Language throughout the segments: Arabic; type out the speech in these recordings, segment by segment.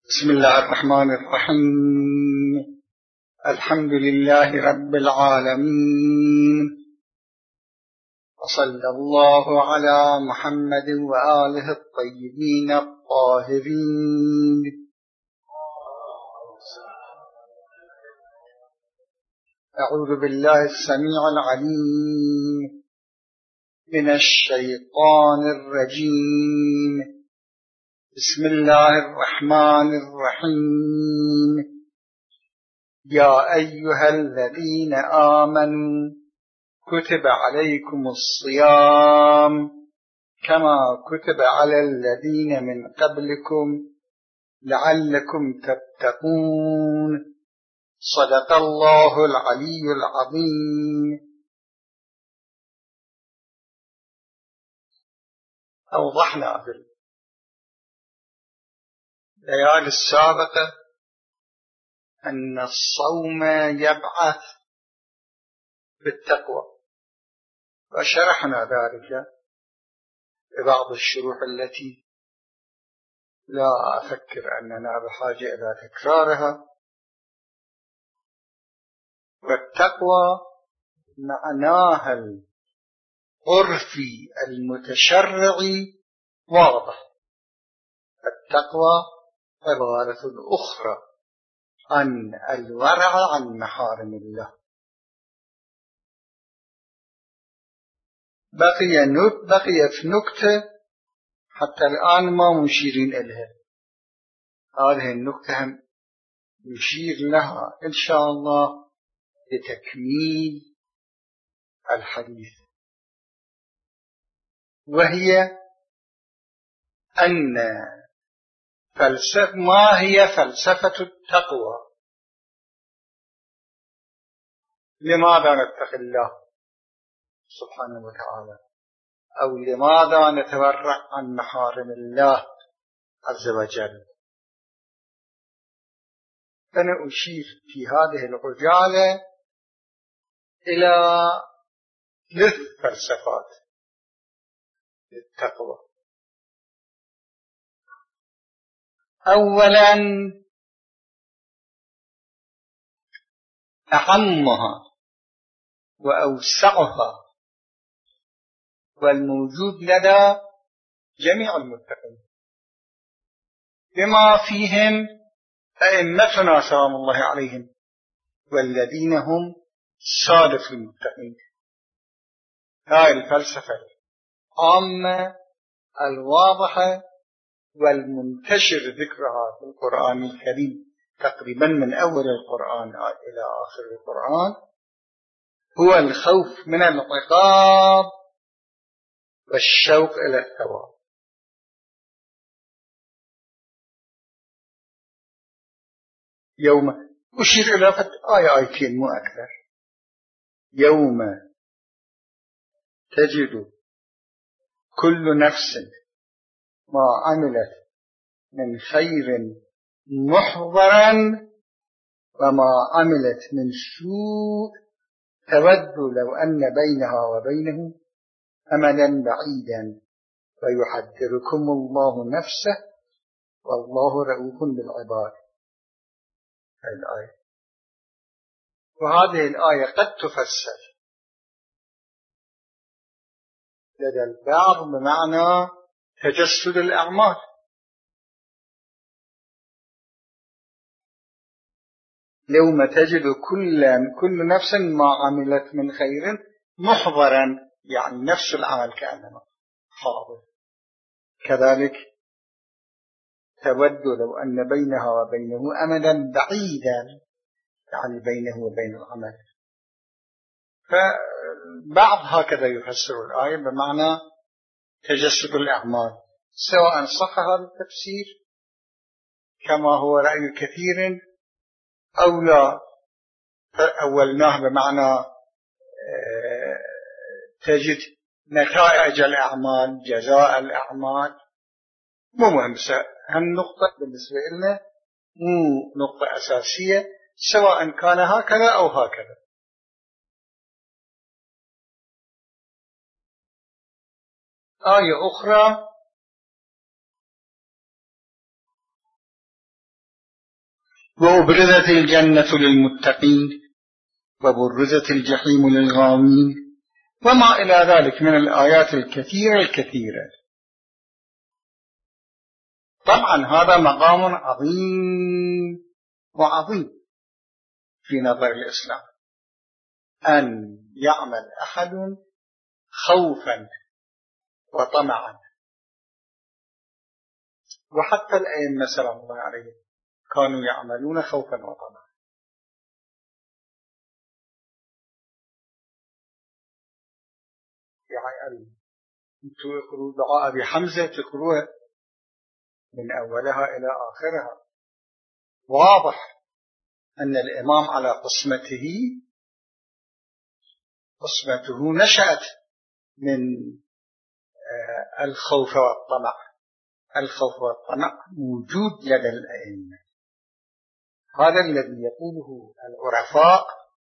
بسم الله الرحمن الرحيم. الحمد لله رب العالمين، وصلى الله على محمد وآله الطيبين الطاهرين. أعوذ بالله السميع العليم من الشيطان الرجيم. بسم الله الرحمن الرحيم. يا أيها الذين آمنوا كتب عليكم الصيام كما كتب على الذين من قبلكم لعلكم تتقون. صدق الله العلي العظيم. أوضحنا في الليالي السابقة أن الصوم يبعث بالتقوى، وشرحنا ذلك ببعض الشروح التي لا أفكر أننا بحاجة إلى تكرارها. والتقوى معناها العرفي المتشرعي واضح. التقوى عبارة أخرى عن الورع عن محارم الله. بقي في نكتة حتى الآن ما مشيرين إليها، هذه النكتة هم نشير لها إن شاء الله لتكميل الحديث، وهي أن ما هي فلسفة التقوى؟ لماذا نتقي الله سبحانه وتعالى، أو لماذا نتورع عن محارم الله عز وجل؟ أنا أشير في هذه العجالة إلى 3 فلسفات للتقوى. أولا، أعمها وأوسعها والموجود لدى جميع المتقين، بما فيهم أئمتنا سلام الله عليهم، والذين هم سادة المتقين. هاي الفلسفة العامة الواضحة والمنتشر ذكرها في القرآن الكريم تقريبا من أول القرآن إلى آخر القرآن، هو الخوف من العقاب والشوق إلى الثواب. يوم أشير إلى آيتين مو أكثر. يوم تجد كل نفس ما عملت من خير محضرا وما عملت من سوء تود لو أن بينها وبينه أمدا بعيدا ويحذركم الله نفسه والله رؤوف بالعباد. هذه الآية، وهذه الآية قد تفسر لدى البعض بمعنى تجسد الأعمال. يوم تجد كل نفس ما عملت من خير محضرا، يعني نفس العمل كأنما حاضر. كذلك تود لو أن بينها وبينه أمدا بعيدا، يعني بينه وبين العمل. فبعض هكذا يفسر الآية بمعنى تجسد الأعمال، سواء صح هذا التفسير كما هو رأي كثير أو لا. فأولناه بمعنى تجد نتائج الأعمال، جزاء الأعمال. مو مهم، هالنقطة بالنسبة لنا مو نقطة أساسية، سواء كان هكذا أو هكذا. آية أخرى وأبرزت الجنة للمتقين وبرزت الجحيم للغاوين وما إلى ذلك من الآيات الكثيرة. طبعا هذا مقام عظيم وعظيم في نظر الإسلام، أن يعمل أحد خوفا وطمعا، وحتى الأئمة سلام الله عليهم كانوا يعملون خوفا وطمعا. يعني أنتوا يقروا دعاء أبي حمزة تقروها من أولها إلى آخرها، واضح أن الإمام على قسمته نشأت من الخوف والطمع. الخوف والطمع موجود لدى الأئمة، هذا الذي يقوله العرفاء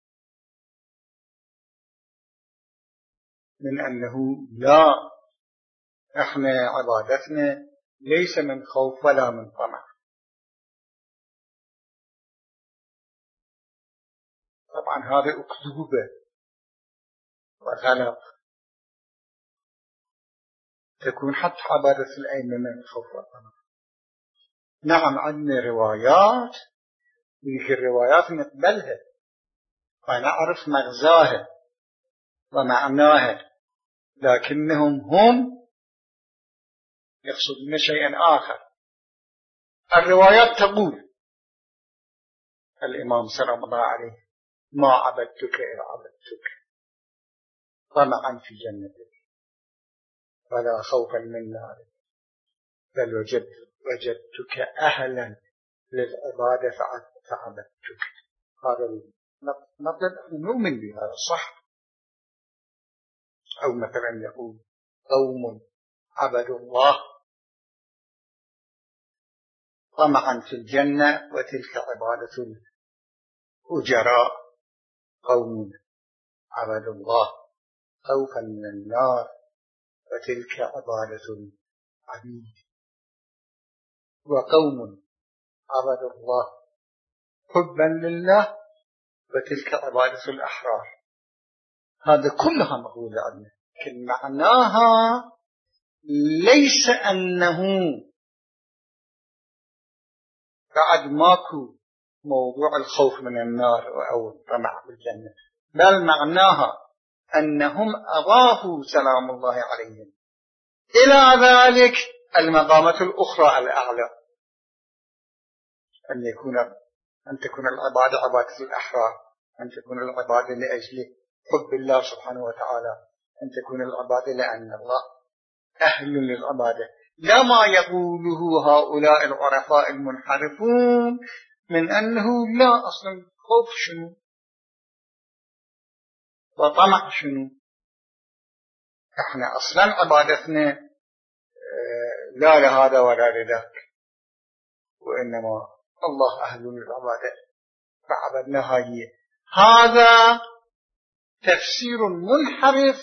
من أنه لا، احنا عبادتنا ليس من خوف ولا من طمع. طبعا هذا أكذوبة وغلط، تكون حتى عبادة الأئمة من خوف والطمع. نعم عندنا روايات، وهي الروايات نقبلها ونعرف مغزاها ومعناها، لكنهم هم يقصدون شيئا آخر. الروايات تقول الإمام سلام الله عليه: ما عبدتك إلا عبدتك طمعا في جنتك ولا خوفا من نارك، بل وجدتك أهلا للعبادة فعبدتك. هذا نقدر نؤمن بهذا صح. أو مثلا يقول: قوم عبدوا الله طمعا في الجنة وتلك عبادة الأجراء، قوم عبدوا الله خوفا من النار وتلك عبادة العبيد، وقوم عبدوا الله حبا لله وتلك عبادة الأحرار. هذا كلها مقولة عندنا، لكن معناها ليس أنه بعد ماكو موضوع الخوف من النار أو الطمع بالجنة، بل معناها أنهم أضافوا سلام الله عليهم إلى ذلك المقامات الأخرى الأعلى، أن تكون العبادة عبادة الأحرار، أن تكون العبادة لأجل حب الله سبحانه وتعالى، أن تكون العبادة لأن الله أهل للعبادة، لا ما يقوله هؤلاء العرفاء المنحرفون من أنه لا، أصلا خوف شنو وطمع شنو. احنا أصلا عبادتنا لا لهذا ولا لذاك، وإنما الله أهل للعبادة فعبدناها هي. هذا تفسير منحرف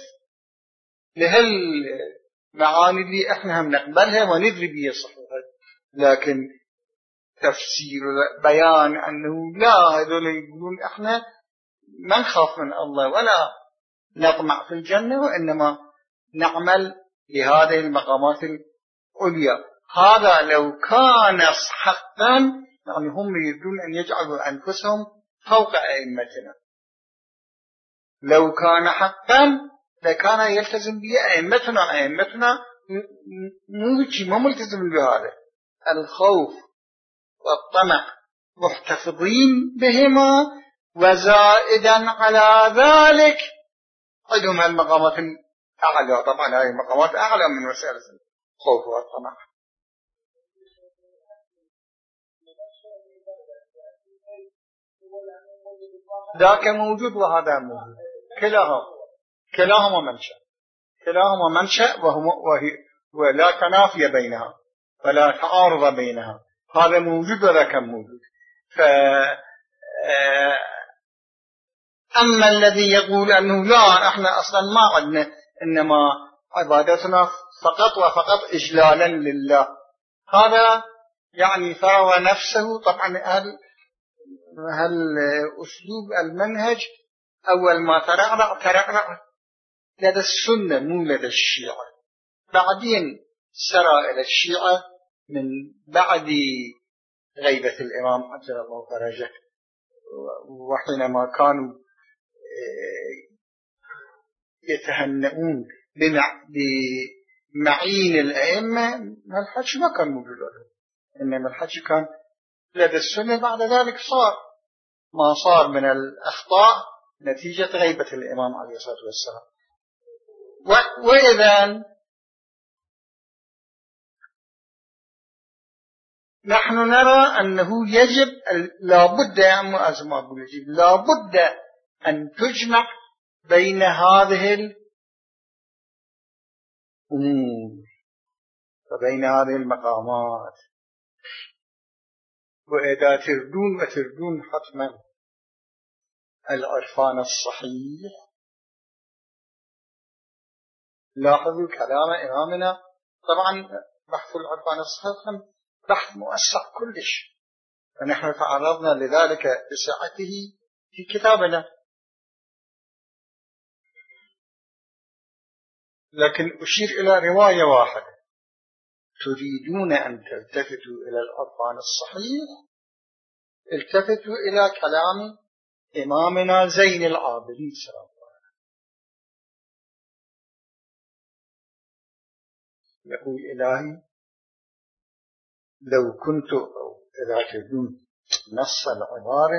لهالمعاني اللي احنا هم نقبلها وندري بها صحيحة، لكن تفسير بيان أنه لا، هذول يقولون احنا ما نخاف من الله ولا نطمع في الجنة، وإنما نعمل لهذه المقامات العليا. هذا لو كان حقا، يعني هم يريدون أن يجعلوا أنفسهم فوق أئمتنا. لو كان حقا لكان يلتزم به أئمتنا ما ملتزم بهذا الخوف والطمع، محتفظين بهما، وزائدا على ذلك عندهم المقامات الأعلى. طبعا هذه المقامات أعلى من مسألة الخوف والطمع. ذاك موجود وهذا موجود، كلاهما منشأ ولا تنافي بينها ولا تعارض بينها. هذا موجود وذاك موجود. أما الذي يقول أنه لا، احنا أصلا ما عندنا، إنما عبادتنا فقط وفقط إجلالا لله، هذا يعني فهو نفسه. طبعا هل أسلوب المنهج أول ما ترعرع لدى السنة مو لدى الشيعة، بعدين سرى إلى الشيعة من بعد غيبة الإمام عجل الله فرجه، وحينما كانوا يتهنئون بمعين الأئمة، الحج ما كان موجود لهم، إنما الحج كان لدى السنة. بعد ذلك صار ما صار من الأخطاء نتيجة غيبة الإمام عليه الصلاة والسلام. وإذن نحن نرى أنه يجب لابد لابد أن تجمع بين هذه الأمور وبين هذه المقامات. وإذا تردون حتما العرفان الصحيح، لاحظوا كلام إمامنا. طبعا بحث العرفان الصحيح بحث مؤسع كلش، ونحن تعرضنا لذلك بسعته في كتابنا، لكن أشير إلى رواية واحدة: تريدون أن تلتفتوا إلى العرفان الصحيح، التفتوا إلى كلام إمامنا زين العابدين سلام الله عليه. يقول إلهي لو كنت، إذا تريدون نص العبارة: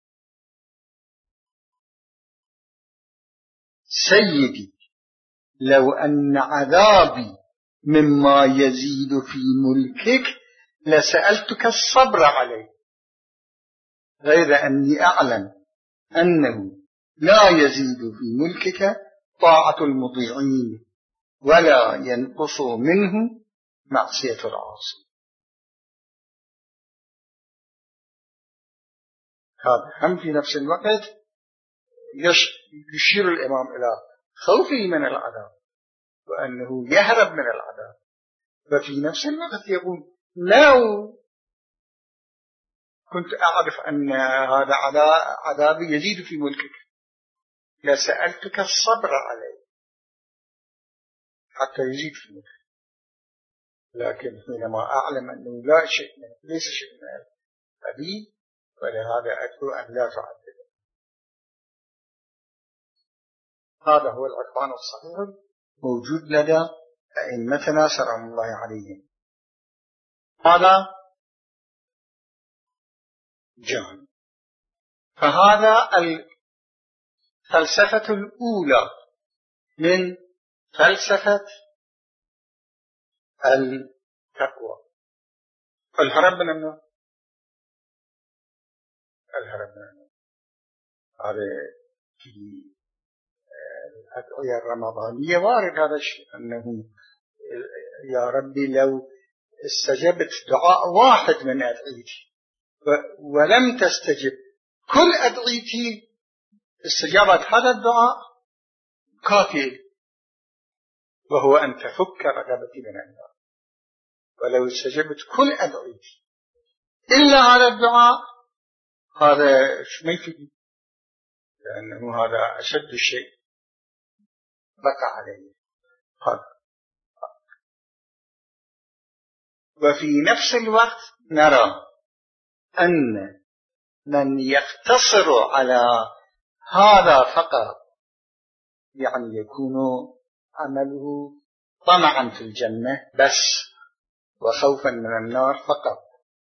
سيدي لو أن عذابي مما يزيد في ملكك لسألتك الصبر عليه، غير أني أعلم أنه لا يزيد في ملكك طاعة المطيعين ولا ينقص منه معصية العاصي. هذا هم في نفس الوقت يشير الإمام إلى خوفه من العذاب وأنه يهرب من العذاب، وفي نفس الوقت يقول لو كنت أعرف أن هذا عذابي يزيد في ملكك لسألتك الصبر عليه حتى يزيد في ملكك، لكن حينما أعلم أنه ليس شيء من القبيل، ولهذا أدعو أن لا تعذب. هذا هو العرفان الصحيح موجود لدى أئمتنا سلام الله عليهم. هذا جانب. فهذا الفلسفة الأولى من فلسفة التقوى. الهرب من النار، الهرب من النار. هذا في الأدعية الرمضانية وارد هذا الشيء، أنه يا ربي لو استجبت دعاء واحد من أدعيتي ولم تستجب كل أدعيتي، استجابت هذا الدعاء كافي، وهو أن تفك رغبتي من النار. ولو استجبت كل أدعيتي إلا هذا الدعاء، هذا ما يفيد، لأنه هذا أشد شيء بقى عليه. وفي نفس الوقت نرى أن من يقتصر على هذا فقط، يعني يكون عمله طمعا في الجنة بس وخوفا من النار فقط،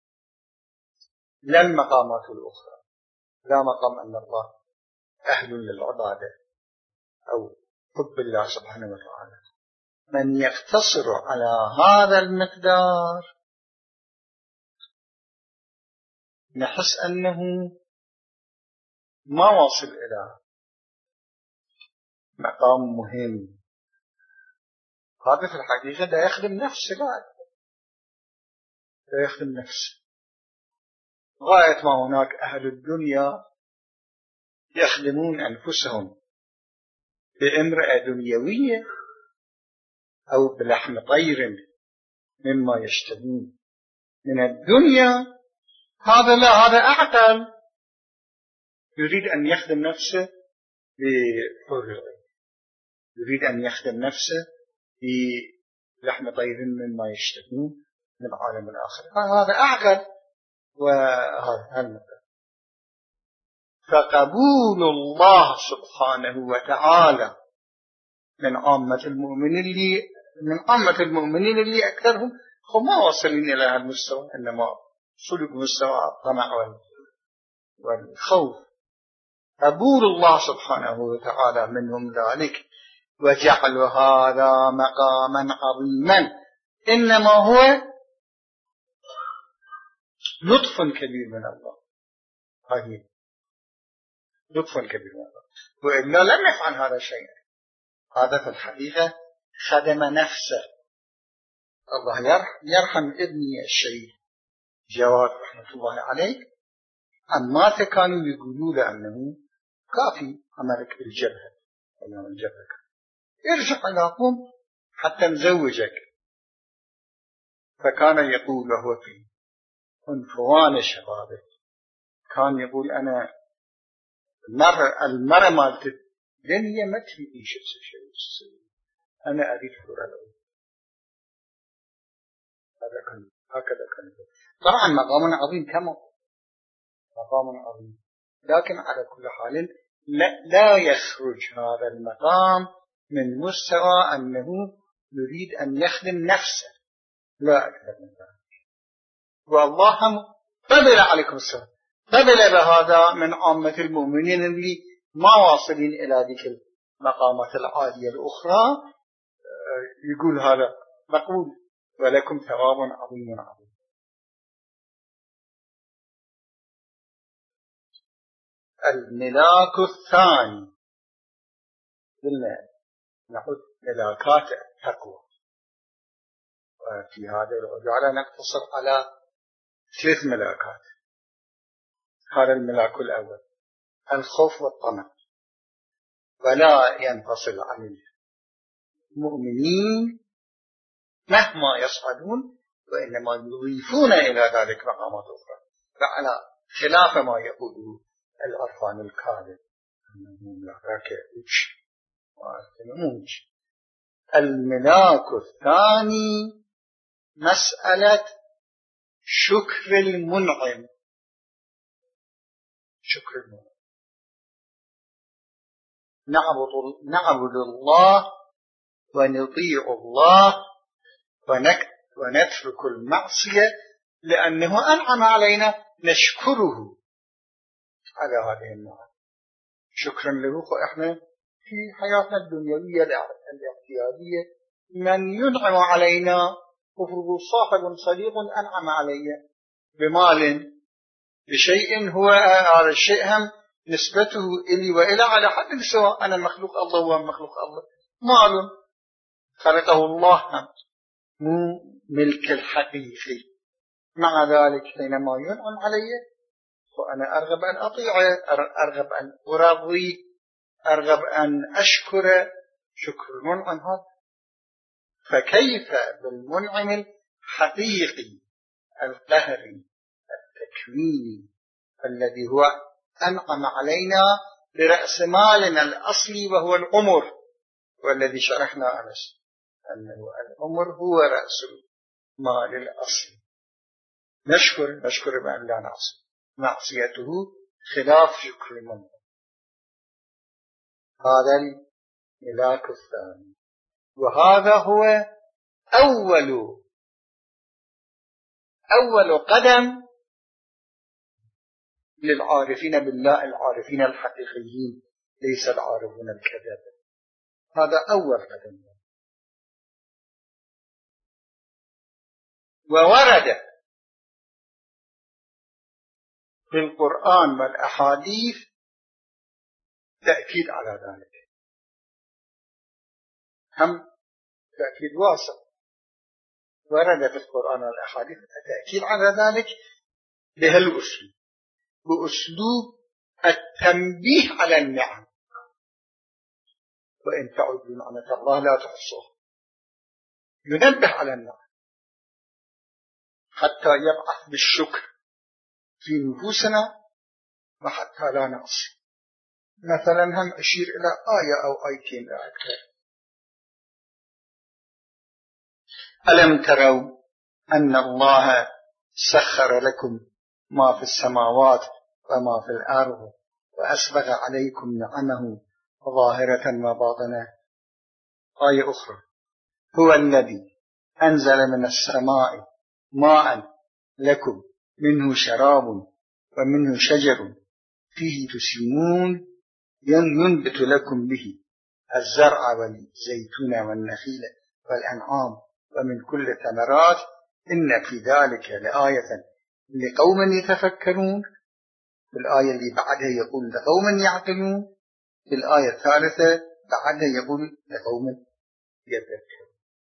لا المقامات الأخرى، لا مقام أن الله أهل للعبادة أو حب الله سبحانه وتعالى. من يقتصر على هذا المقدار نحس أنه ما واصل إلى مقام مهم. هذا في الحقيقة لا يخدم نفسه، لا يخدم نفسه. غاية ما هناك أهل الدنيا يخدمون أنفسهم بامرأة دنيوية أو بلحم طير مما يشتهون من الدنيا، هذا لا، هذا أعقل يريد أن يخدم نفسه بحرية، يريد أن يخدم نفسه بلحم طيب مما يشتهون من العالم الآخر. هذا أعقل. وهذا المثل. فقبول الله سبحانه وتعالى من عامة المؤمنين اللي أكثرهم هم ما واصلين إلى هذا المستوى، إنما صلوا بمستوى الطمع والخوف. قبول الله سبحانه وتعالى منهم ذلك وجعل هذا مقاما عظيما إنما هو لطف كبير من الله. هذه لطف كبير من الله، وإلا لم يفعل هذا الشيء. هذا في الحقيقة خدم نفسه. الله يرحم ابني الشيخ جواد رحمة الله عليه، أما كانوا يقولوا له أنه كافي عملك بالجبهة، أيام الجبهة ارجع إلى قوم حتى نزوجك. فكان يقول له في عنفوان شبابه، كان يقول أنا المرة مالت الدنيا ما تفيدني شيء، أنا أريد حرة له. هكذا كان. طبعا مقام عظيم، كما مقام عظيم، لكن على كل حال لا يخرج هذا المقام من مستوى أنه يريد أن يخدم نفسه، لا أكثر من ذلك. والله قبل عليكم السلام، قبل بهذا من عامة المؤمنين اللي ما واصلين إلى ذلك المقامات العالية الأخرى. يقول هذا مقبول ولكم ثواب عظيم عظيم. الملاك الثاني، قلنا نحط ملاكات التقوى، وفي هذا الرجوع نقتصر على 3 ملاكات. هذا الملاك الأول الخوف والطمع، ولا ينفصل عن المؤمنين مهما يصعدون، وإنما يضيفون إلى ذلك مقامات أخرى، فعلى خلاف ما يقوله العرفان الكاذب أنه لا. الملاك الثاني مسألة شكر المنعم. شكر المنعم، نعبد الله ونطيع الله ونترك المعصية لأنه أنعم علينا، نشكره على هذه النعم شكرا له. فإحنا في حياتنا الدنيوية الاعتيادية من ينعم علينا كفره صاحب صديق أنعم علي بمال بشيء، هو هذا الشيء هم نسبته إلي وإلى على حد سواء، أنا مخلوق الله وهم مخلوق الله، مال خلقه الله هم مو ملك الحقيقي. مع ذلك حينما ينعم علي وأنا أرغب أن أطيعه، أرغب أن أرضي، أرغب أن أشكر. شكر المنعم هذا. فكيف بالمنعم الحقيقي القهري التكويني الذي هو أنعم علينا برأس مالنا الأصلي وهو العمر، والذي شرحنا أمس أنه العمر هو رأس مال الأصلي. نشكر بأن لا نعصي، معصيته خلاف شكر المنعم. هذا الملاك الثاني، وهذا هو أول قدم للعارفين بالله، العارفين الحقيقيين، ليس العارفون الكذاب. هذا أول قدم. وورد في القرآن والأحاديث تأكيد على ذلك، هم تأكيد واسع. ورد في القرآن والأحاديث تأكيد على ذلك بهالأسلوب، بأسلوب التنبيه على النعم. وإن تعودوا نعمة الله لا تحصوها، ينبه على النعم حتى يبعث بالشكر في نفوسنا وحتى لا نعصي. مثلا هم أشير إلى آية أو آيتين لا أكثر. ألم تروا أن الله سخر لكم ما في السماوات وما في الأرض وأسبغ عليكم نعمه ظاهرة وباطنة. آية أخرى: هو الذي أنزل من السماء ماء لكم منه شراب ومنه شجر فيه تسيمون ينبت لكم به الزرع والزيتون والنخيل والأنعام ومن كل الثمرات إن في ذلك لآية لقوم يتفكرون. في الآية اللي بعدها يقول لقوم يعقلون. في الآية الثالثة بعدها يقول لقوم يذكرون.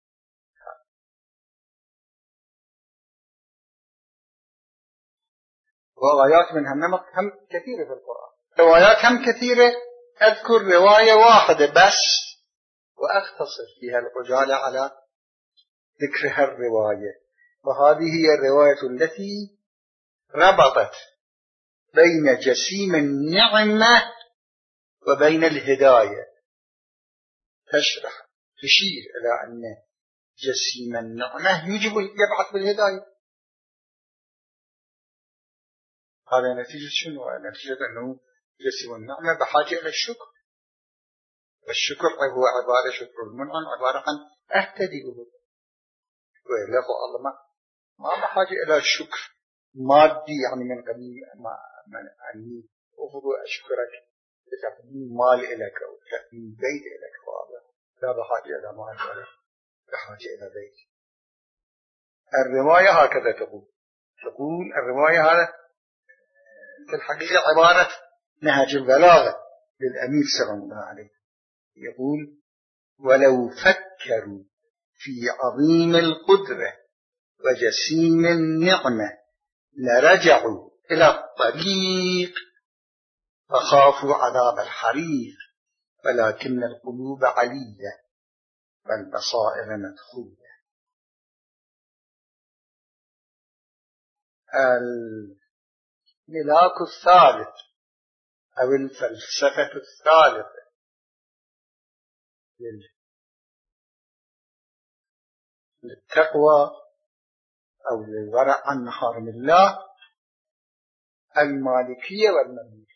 روايات من هم كثيرة في القرآن، روايات هم كثيرة. أذكر رواية واحدة بس وأختصر فيها العجالة على ذكرها الرواية، وهذه هي الرواية التي ربطت بين جسيم النعمة وبين الهداية، تشير إلى أن جسيم النعمة يبعث بالهداية. هذا نتيجة شنو؟ نتيجة أنه جسيم النعمة بحاجة إلى الشكر، والشكر هو عبارة شكر المنعم عبارة عن أهتدي به، وإلا الله ما بحاجة إلى الشكر مادي، يعني من قبيل أني أفضل أشكرك بتقديم مال إليك أو تقديم بيت إليك، فهذا لا بحاجة إلى مال ولا بحاجة إلى بيت. الرواية هكذا تقول الرواية هذا في الحقيقة عبارة نهج البلاغة للأمير صلى الله عليه، يقول: ولو فكروا في عظيم القدرة وجسيم النعمة لرجعوا إلى الطريق فخافوا عذاب الحريق، ولكن القلوب علية والبصائر مدخولة. الملاك الثالث أو الفلسفة الثالثة للتقوى أو للورع عن محارم الله المالكية والمملوكية.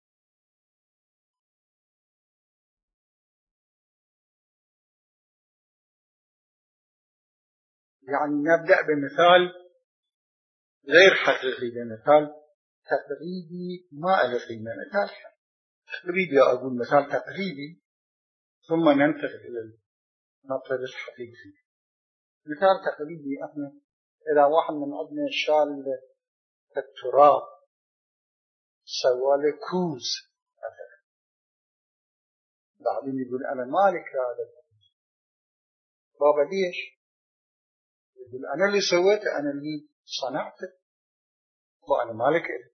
يعني نبدأ بمثال غير حقيقي، بمثال تقريبي ما له قيمة، مثال تقريبي، أقول مثال تقريبي ثم ننتقل إلى المطلب الحقيقي. مثال تقريبي: احنا إذا واحد من عندنا شال التراب سوى كوز مثلا، بعدين يقول أنا مالك هذا الكوز. بابا ليش؟ يقول أنا اللي سويته، أنا اللي صنعته، وأنا مالك إيه.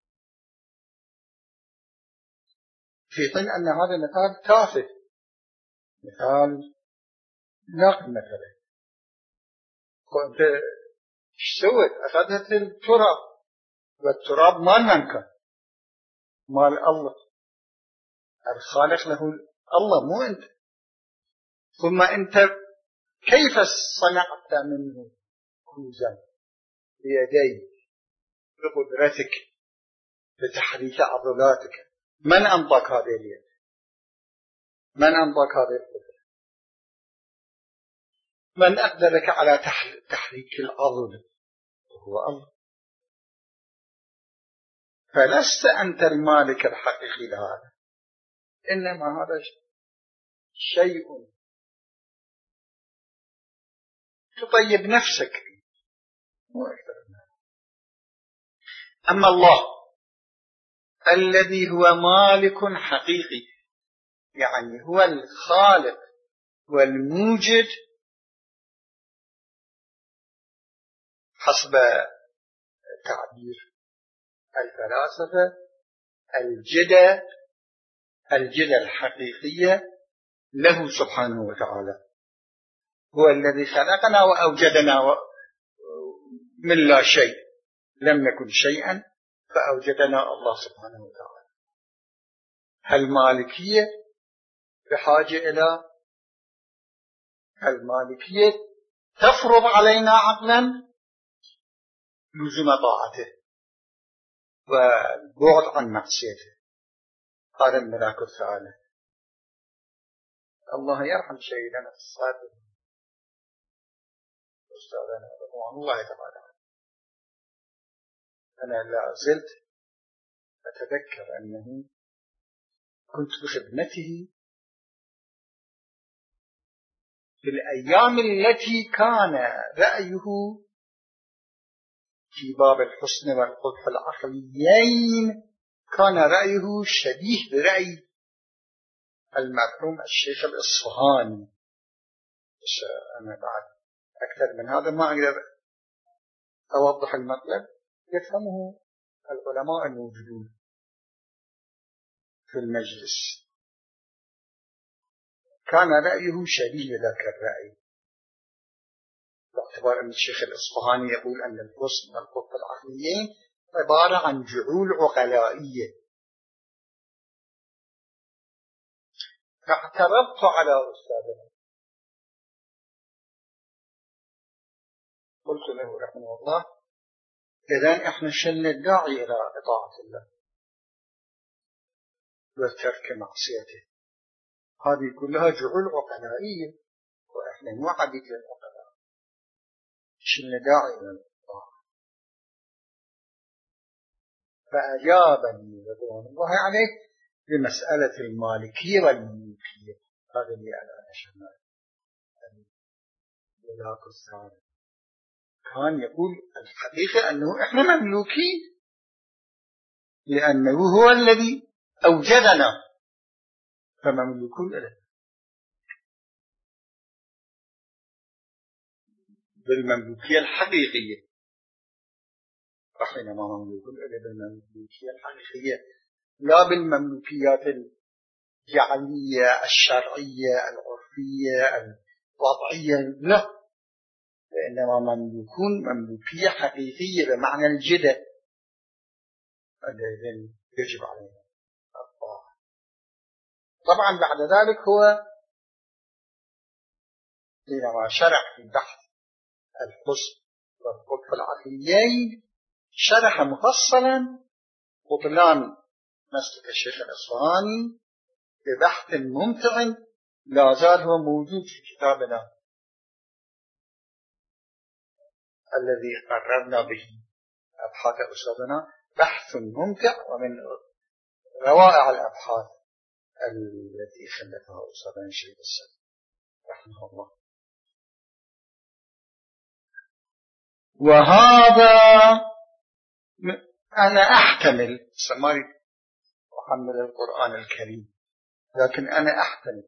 في حين أن هذا مثال تافه، مثال لا قيمة له. وأنت ايش سويت؟ أخذت التراب، والتراب مال من كان؟ مال الله، الخالق له الله مو أنت. ثم أنت كيف صنعت منه كوزا بيديك بقدرتك بتحريك عضلاتك؟ من أنطاك هذه اليد؟ من أنطاك هذه القدرة؟ من أقدرك على تحريك العضل؟ هو الله. فلست أنت المالك الحقيقي لهذا، إنما هذا شيء تطيب نفسك مو أكثر منه. أما الله الذي هو مالك حقيقي، يعني هو الخالق والموجد حسب تعبير الفلاسفة الجدة الحقيقية له سبحانه وتعالى. هو الذي خلقنا وأوجدنا من لا شيء، لم نكن شيئا فأوجدنا الله سبحانه وتعالى. المالكية بحاجة إلى المالكية تفرض علينا عقلا لزوم طاعته والبعد عن معصيته. هذا الملاك الثالث. الله يرحم سيدنا الصادق أستاذنا رضوان الله تعالى. أنا لا زلت أتذكر أنه كنت بخدمته في الأيام التي كان رأيه في باب الحسن والقبح العقليين كان رأيه شبيه برأي المرحوم الشيخ الإصفهاني. بس أنا بعد أكثر من هذا ما أقدر أوضح المطلب يفهمه العلماء الموجودون في المجلس. كان رأيه شبيه ذاك الرأي باعتبار أن الشيخ الإصفهاني يقول أن الحسن والقبح العقليين عبارة عن جعول عقلائية. فاعترضت على أستاذنا، قلت له رحمه الله: إذن إحنا شلنا الداعي إلى إطاعة الله وترك معصيته، هذه كلها جعول عقلائية وإحنا مو عبيد للعقلاء، شلنا داعي إلى الإطاعة. فأجابني رضوان الله عليه بمسألة المالكية والملوكية. هذا اللي أنا أشمل الملاك الثالث كان يقول الحقيقة أنه إحنا مملوكين لأنه هو الذي أوجدنا فمملوكون له بالمملوكية الحقيقية. فحينما مملوكون له بالمملوكية الحقيقية لا بالمملوكيات الجعلية الشرعية العرفية الوضعية، لا، وإنما مملوكون مملوكية حقيقية بمعنى الجدة الذي يجب علينا الطاعة. طبعا بعد ذلك هو حينما شرح في بحث الحسن والقبح العقليين شرح مفصلا بطلان مسلك الشيخ الإصفهاني ببحث ممتع لا زال هو موجود في كتابنا الذي قررنا به أبحاث أستاذنا. بحث ممتع ومن روائع الأبحاث التي خلفها أستاذنا الشريف السلام رحمه الله. وهذا أنا أحتمل سماري أحمل القرآن الكريم، لكن أنا أحتمل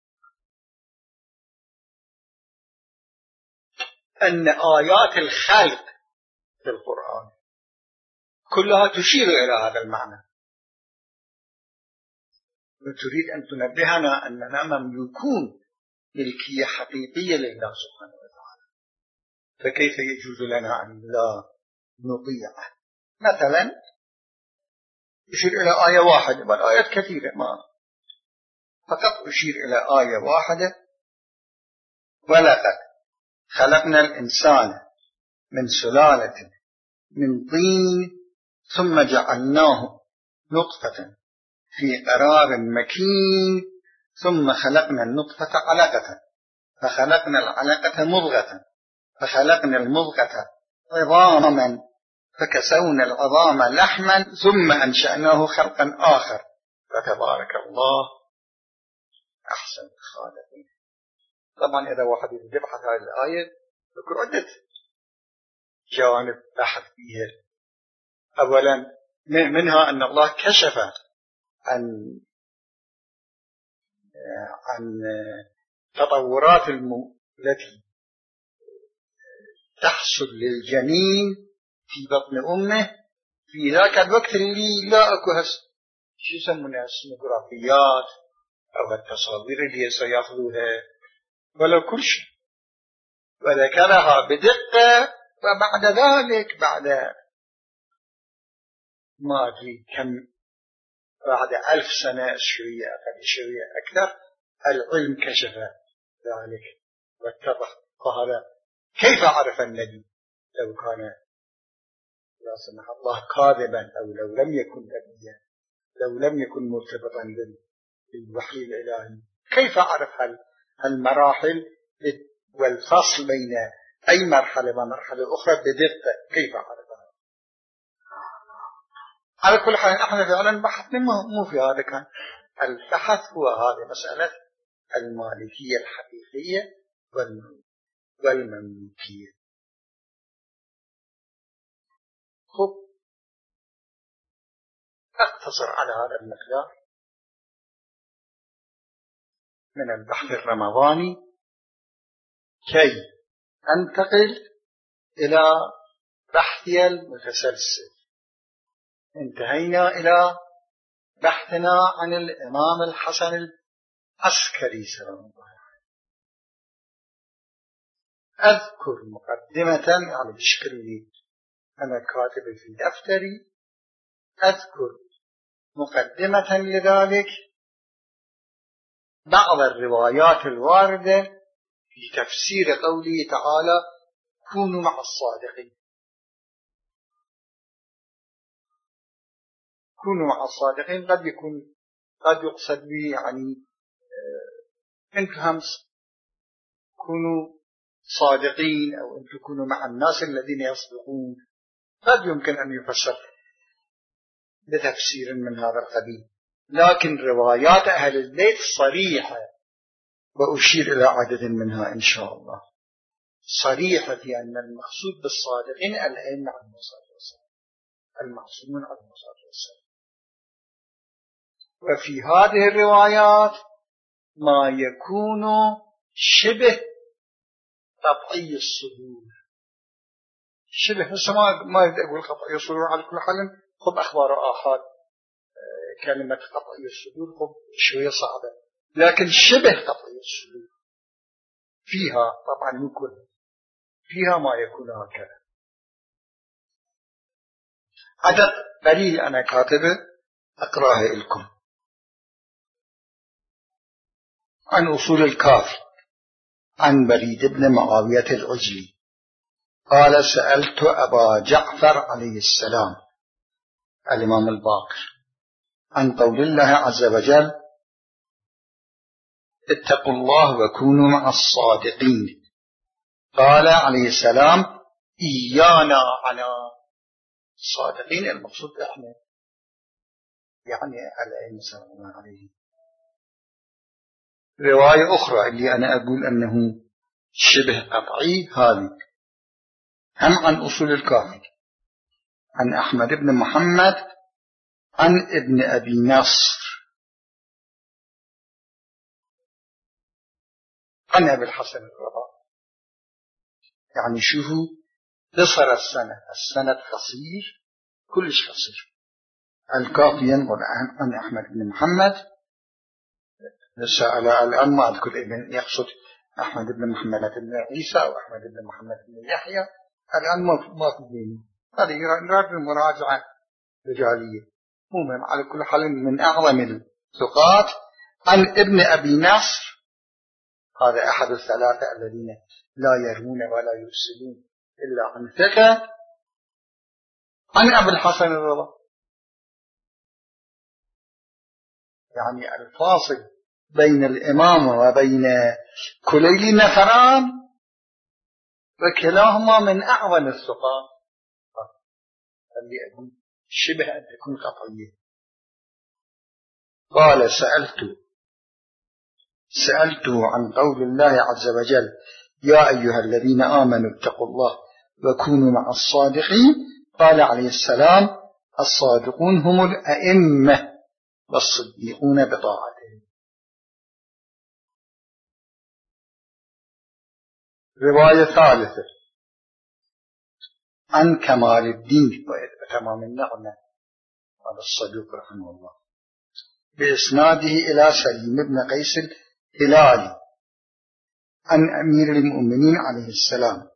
أن آيات الخلق في القرآن كلها تشير إلى هذا المعنى، وتريد أن تنبهنا أننا مملوكون ملكية حقيقية لله سبحانه وتعالى، فكيف يجوز لنا أن لا نطيعه؟ مثلا يشير إلى آية واحدة، بل آيات كثيرة، ما فقط أشير إلى آية واحدة: ولقد خلقنا الإنسان من سلالة من طين ثم جعلناه نطفة في قرار مكين ثم خلقنا النطفة علقة فخلقنا العلقة مضغة فخلقنا المضغة عظاما فكسونا العظام لحما ثم أنشأناه خلقا آخر فتبارك الله أحسن الخالقين. طبعا إذا واحد يبحث هذه الآية ذكر عدة جوانب بحث فيها. أولا منها أن الله كشف عن تطورات التي تحصل للجنين في بطن أمه في ذاك الوقت اللي لا أكو شو يسمونها السنوغرافيات أو التصاوير اللي سيأخذوها ولا كل شيء، وذكرها بدقة. وبعد ذلك بعد ما أدري كم بعد 1000 سنة شوية أقل شوية أكثر العلم كشف ذلك واتضح ظهر. كيف عرف النبي لو كان لا سمح الله كاذبا أو لو لم يكن نبيا، لو لم يكن مرتبطا بالوحي الإلهي، كيف عرف المراحل والفصل بين أي مرحلة ومرحلة أخرى بدقة؟ كيف عرفها؟ على كل حال احنا فعلا بحثنا مو في هذا، كان البحث هو هذه مسألة المالكية الحقيقية والمملوكية. خب أقتصر على هذا المقدار من البحث الرمضاني كي أنتقل إلى بحثي المتسلسل. انتهينا إلى بحثنا عن الإمام الحسن العسكري سلام الله عليه. أذكر مقدمة يعني بشكل لي أنا كاتب في دفتري، أذكر مقدمة لذلك بعض الروايات الواردة في تفسير قوله تعالى كونوا مع الصادقين. كونوا مع الصادقين قد يقصد به يعني انتم كونوا صادقين أو أن تكونوا مع الناس الذين يصدقون، قد يمكن أن يفسر بتفسير من هذا القبيل. لكن روايات أهل البيت صريحة، وأشير إلى عدد منها إن شاء الله، صريحة في أن المقصود بالصادقين الأئمة عليهم الصلاة والسلام، المعصومون عليهم الصلاة والسلام. وفي هذه الروايات ما يكون شبه قطعي الصدور، شبه ما يريد أقول قطعي الصدور على كل حال. خب أخبار آحاد كلمة قطعي الصدور خب شوية صعبة، لكن شبه قطعي الصدور فيها طبعا مو كلها، فيها ما يكون هكذا. عدد قليل أنا كاتبه أقرأه لكم. عن أصول الكافي عن بريد بن معاوية العجلي قال سألت أبا جعفر عليه السلام الإمام الباقر عن قول الله عز وجل اتقوا الله وكونوا مع الصادقين. قال عليه السلام إيانا على الصادقين، المقصود احنا يعني الأئمة صلى الله عليه. رواية أخرى اللي أنا أقول أنه شبه قطعي هذه هم عن أصول الكافي عن أحمد بن محمد عن ابن أبي نصر عن أبي الحسن الرضا. يعني شوفوا قصر السنة قصير، كلش قصير. الكافي ينقل عن أحمد بن محمد، الآن ما أذكر ابن يقصد أحمد بن محمد بن عيسى أو أحمد بن محمد بن يحيى، الآن ما تبيني هذه نراد المراجعة رجالية. مهم على كل حال من أعظم الثقات عن ابن أبي نصر، هذا أحد الثلاثة الذين لا يرمون ولا يرسلون إلا عن ثقة، عن أبي الحسن الرضا. يعني الفاصل بين الإمام وبين كليل نفران، وكلاهما من أعظم الثقات اللي أقول شبه أن تكون قطعية. قال سألته عن قول الله عز وجل يا أيها الذين آمنوا اتقوا الله وكونوا مع الصادقين. قال عليه السلام الصادقون هم الأئمة والصديقون بطاعتهم. رواية ثالثة عن كمال الدين وتمام النعمة هذا الصدوق رحمه الله بإسناده إلى سليم بن قيس الهلالي عن أمير المؤمنين عليه السلام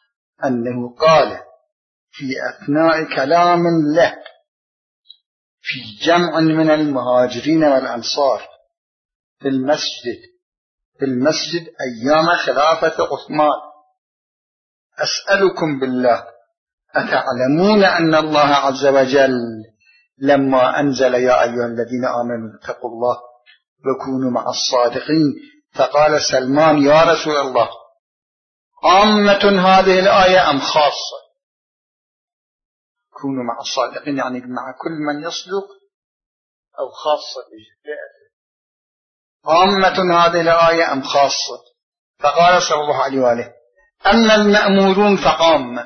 أنه قال في أثناء كلام له في جمع من المهاجرين والأنصار في المسجد أيام خلافة عثمان. أسألكم بالله أتعلمون أن الله عز وجل لما أنزل يا أيها الذين آمنوا اتقوا الله وكونوا مع الصادقين فقال سلمان يا رسول الله عامة هذه الآية أم خاصة؟ كونوا مع الصادقين يعني مع كل من يصدق أو خاصة بجهة عامة هذه الآية أم خاصة؟ فقال صلى الله عليه وآله أما المأمورون فعامة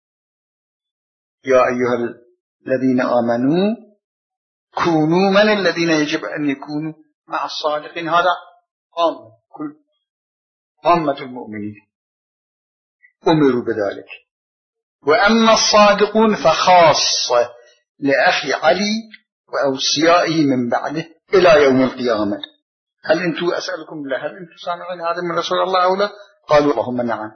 يا أيها الذين آمنوا كونوا من الذين يجب أن يكونوا مع الصادقين، هذا عامة كل عامة المؤمنين أمروا بذلك. وأما الصادقون فخاصة لأخي علي وأوصيائه من بعده إلى يوم القيامة. هل أنتم أسألكم بالله هل أنتم سامعين هذا من رسول الله أو لا؟ قالوا اللهم نعم.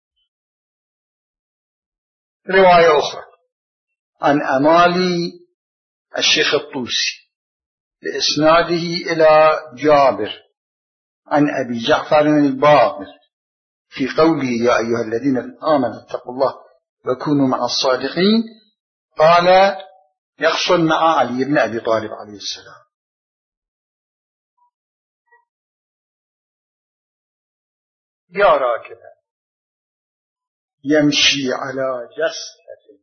رواية أخرى عن أمالي الشيخ الطوسي بإسناده إلى جابر عن أبي جعفر الباقر في قوله يا أيها الذين آمنوا اتقوا الله وكونوا مع الصادقين قال يحصل مع علي بن أبي طالب عليه السلام. يا راكبا يمشي على جسده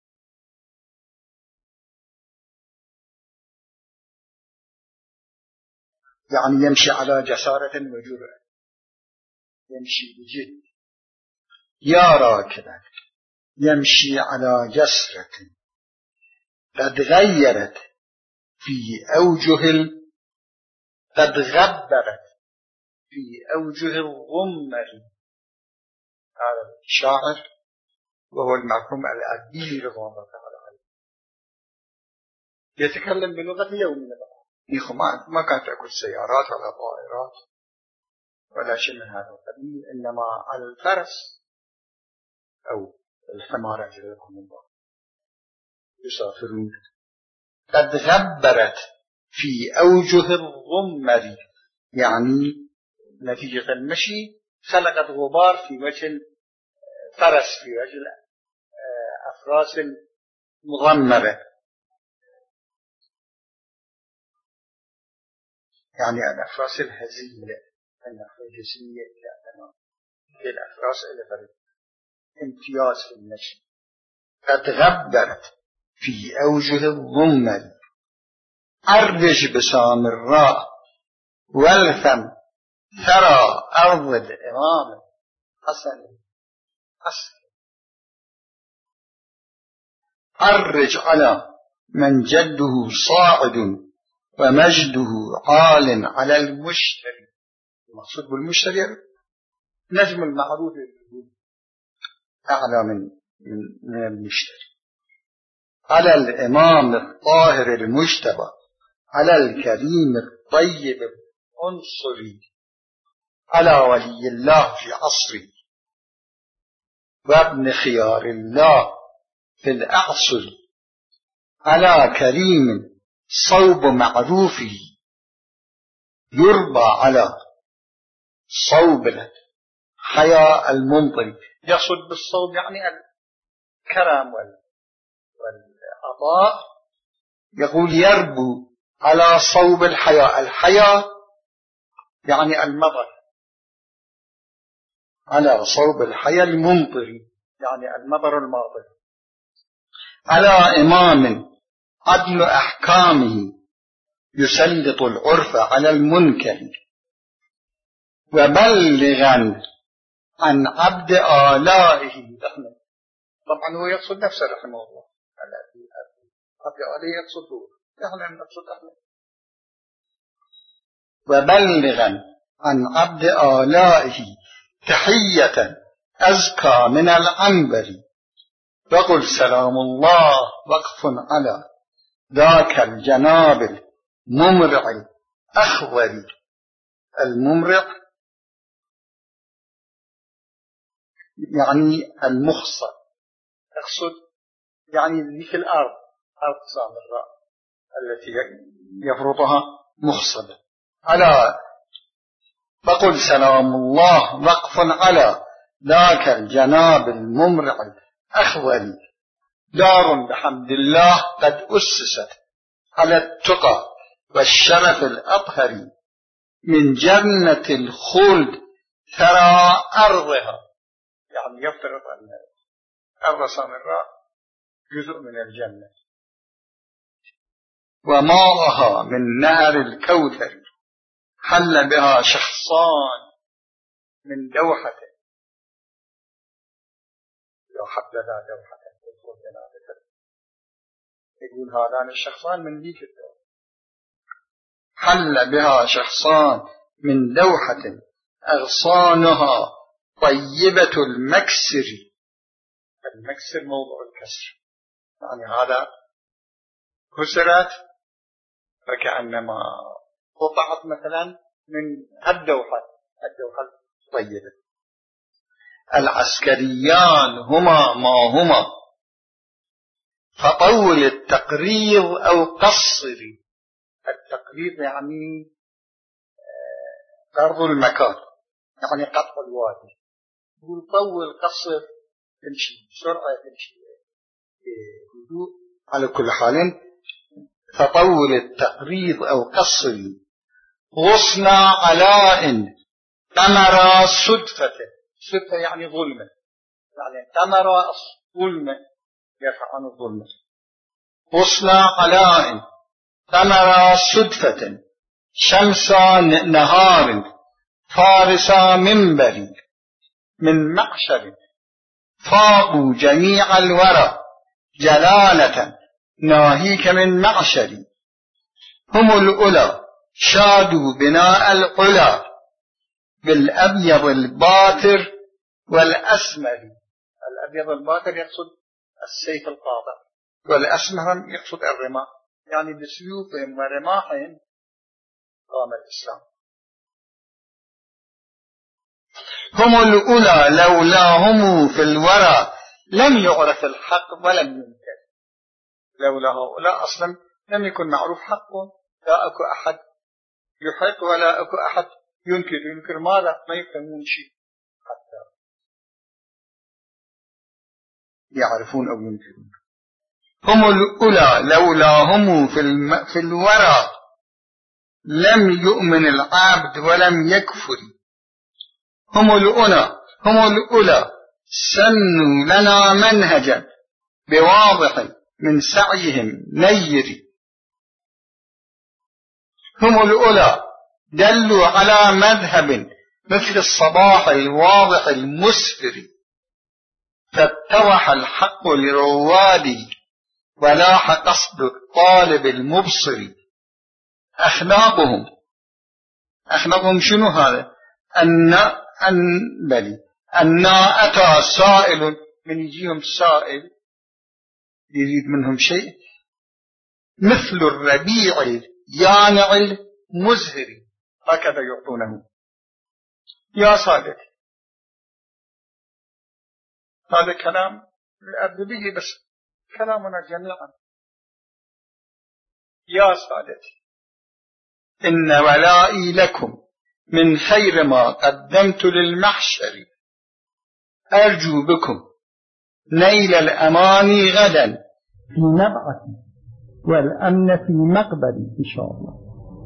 يعني يمشي على جسارة وجرأة، يمشي بجد. يا راكبا يمشي على جسرة قد غيرت في قد غبرت في أوجه الغمر. هذا الشاعر وهو المرحوم الأديب رضوان الله تعالى عليه يتكلم بلغة يومنا. ما كانت أكل سيارات ولا طائرات ولا شيء من هذا القبيل، إنما على الفرس أو الحمار جزاكم الله يسافرون. قد غبرت في أوجه الغمر يعني نتيجة المشي خلقت غبار في وجه الفرس، في وجه الأفراس المغمرة، يعني الأفراس الهزيلة الهزيلة الأفراس اللي امتياز في المشي. قد غبرت في أوجه الضمر أرج بسامراء والثم ثرى أرض الإمام حسن أرج على من جده صاعد ومجده عال على المشتري. المقصود بالمشتري نجم المعروف أعلى من المشتري. على الإمام الطاهر المجتبى على الكريم الطيب العنصري على ولي الله في عصري وابن خيار الله في الأعصر على كريم صوب معروفه يربى على صوب الحياء الممطر. يقصد بالصوب يعني الكرم والعطاء. يقول يربو على صوب الحياء. الحياء يعني المطر، على صوب الحياء الممطر يعني المطر الماطر. على إمام عدل أحكامه يسلط العرف على المنكر وبلغا عن عبد آلائه. طبعا هو يقصد نفسه رحمه الله، عبد آلائه يقصده، نحن نقصد احنا. وبلغا عن عبد آلائه تحية أزكى من العنبر وقل سلام الله وقف على ذاك الجناب الممرع الأخضر. الممرع يعني المخصر، أقصد يعني اللي في الأرض، أرض سامراء التي يفرضها مخصبة. ألا فقل سلام الله وقف على ذاك الجناب الممرع الأخضر، دار بحمد الله قد أسست على التقى والشرف الأطهر، من جنة الخلد ترى أرضها، يعني يفترض أن أرض سامراء جزء من الجنة، وماءها من نهر الكوثر، حل بها شخصان من دوحته. لو حبذا دوحة تدخل جنابته، يقول هذان الشخصان من ذيك الدوحة. حل بها شخصان من دوحة أغصانها طيبة المكسر. المكسر موضع الكسر، يعني هذا كسرت فكأنما قطعت مثلا من الدوحة الطيبة. العسكريان هما ما هما، فطول التقريض أو قصر. التقريض يعني قرض المكان، يعني قطع الوادي. يقول طول قصر، تمشي بسرعة، تمشي بهدوء. على كل حال فطول التقريض أو قصر، غصن علاء تمر صدفة. صدفة يعني ظلمة، يعني تمر ظلمة يرفع عن الظلمة. غصن علاء تمر صدفة، شمس نهار فارس منبر، من معشر فاقوا جميع الورى جلالة، ناهيك من معشر. هم الأولى شادوا بناء العلا، بالأبيض الباتر والأسمر. الأبيض الباتر يقصد السيف القاطع، والأسمر يقصد الرماح، يعني بسيوفهم ورماحهم قام الإسلام. هم الأولى لولاهم في الورى لم يعرف الحق ولم ينكر. لولا هؤلاء أصلا لم يكن معروف حق، لا أكو أحد يحق ولا أكو أحد ينكر ماذا؟ ما يفهمون شيء حتى يعرفون أو ينكرون. هم الأولى لولاهم في الورى لم يؤمن العبد ولم يكفر. هم الأولى سنوا لنا منهجا بواضح من سعيهم نير. هم الأولى دلوا على مذهب مثل الصباح الواضح المسفر، فاتضح الحق لروادي ولاح قصد الطالب المبصر. أخلاقهم شنو هذا؟ أن أتى سائل، من يجيهم سائل يريد منهم شيء، مثل الربيع يانع المزهر، هكذا يعطونه. يا سادتي، هذا كلام الأبد به، بس كلامنا جميعا. يا سادتي، إن ولائي لكم من خير ما قدمت للمحشر، أرجو بكم نيل الأمان غدا في نبعتي، والأمن في مقبري إن شاء الله.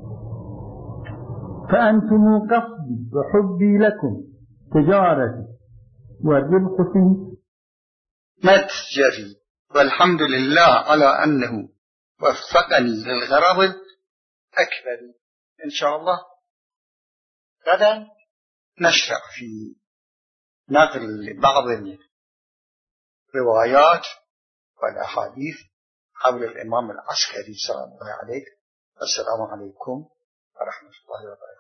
فأنتم قصدي وحبي لكم تجارتي، والربح في متجري. والحمد لله على أنه وفقني للغرض الأكبر. إن شاء الله غدا نشرع في نقل بعض الروايات والأحاديث حول الإمام العسكري سلام الله عليه. السلام عليكم ورحمة الله وبركاته.